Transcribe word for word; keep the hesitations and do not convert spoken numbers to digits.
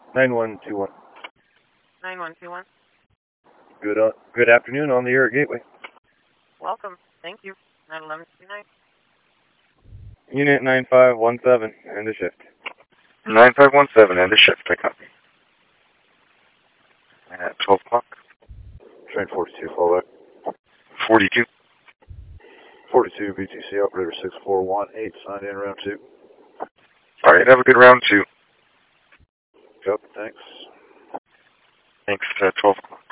nine one two one. nine one two one. Good, uh, good afternoon on the air at Gateway. Welcome. Thank you. nine eleven two nine. Unit nine five one seven, end of shift. nine five one seven, end of shift, I copy. At twelve o'clock. Train forty-two, fallback. forty-two. forty-two, B T C operator six four one eight, signed in round two. Alright, have a good round two. Yep, thanks. Thanks, uh, twelve o'clock.